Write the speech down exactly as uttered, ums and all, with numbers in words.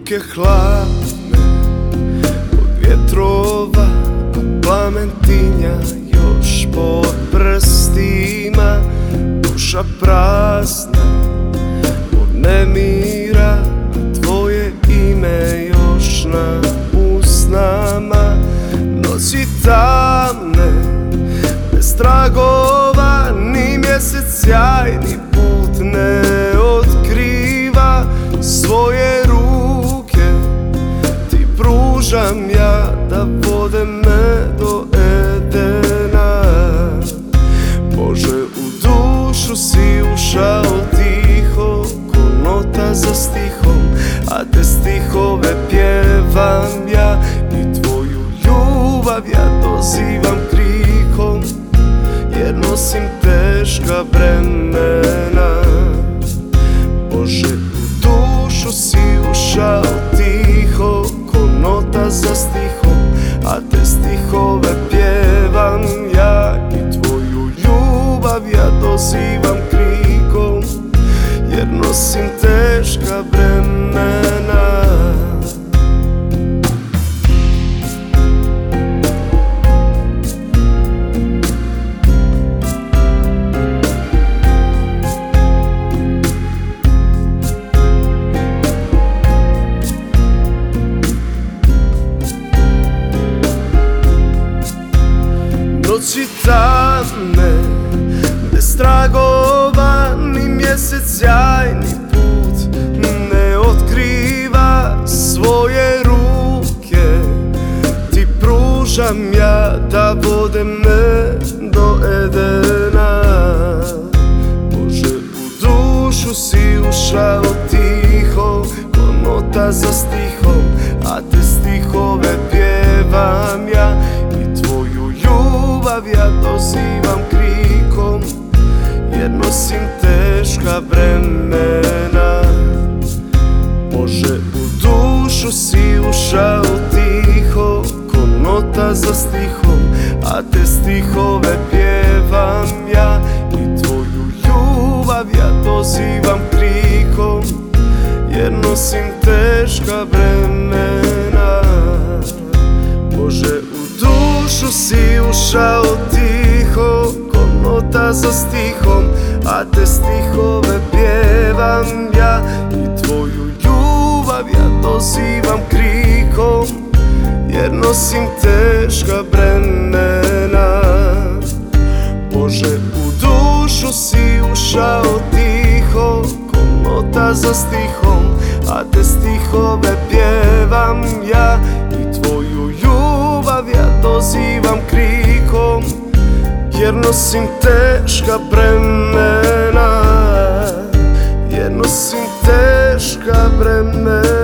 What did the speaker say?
Ruke hladne od vjetrova, a plamen tinja još pod prstima. Duša prazna od nemira, a tvoje ime još na usnama. Noći tamne, bez tragova, ni mjesec sjajni put ne otkriva. Svoje ruke ti pružam ja, da vode me do Edena. Bože, u dušu si ušao tiho, ko nota za stihom, a te stihove pjevam ja. I tvoju ljubav ja dozivam krikom, jer nosim teška bremena. Bože, u dušu si ušao tiho, ko nota za stihom, a te stihove pjevam ja. I tvoju ljubav ja dozivam krikom, jer nosim teška bremena. Noći tamne, bez tragova, ni mjesec sjajni put ne otkriva. Svoje ruke ti pružam ja, da vode me do Edena. Bože, u dušu si ušao tiho, ko nota za stihom, a te stihove pjevam ja. I tvoju ljubav ja dozivam krikom, jer nosim teška bremena. Bože, u dušu si ušao tiho, ko nota za stihom, a te stihove pjevam ja. I tvoju ljubav ja dozivam krikom, jer nosim teška bremena. Bože, u dušu si ušao tiho, ko nota za stihom, a te stihove pjevam ja. I tvoju ljubav ja dozivam krikom, jer nosim teška bremena. Bože, u dušu si ušao tiho, ko nota za stihom, a te stihove pjevam ja. I tvoju ljubav ja dozivam krikom, jer nosim teška bremena, jer nosim teška bremena.